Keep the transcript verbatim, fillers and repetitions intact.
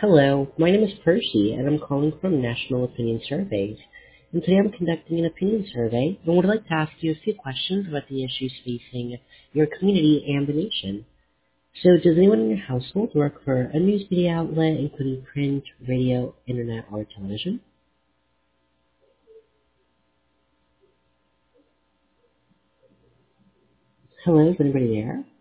Hello, my name is Percy, and I'm calling from National Opinion Surveys. And today I'm conducting an opinion survey and would like to ask you a few questions about the issues facing your community and the nation. So, does anyone in your household work for a news media outlet, including print, radio, internet, or television? Hello, is anybody there?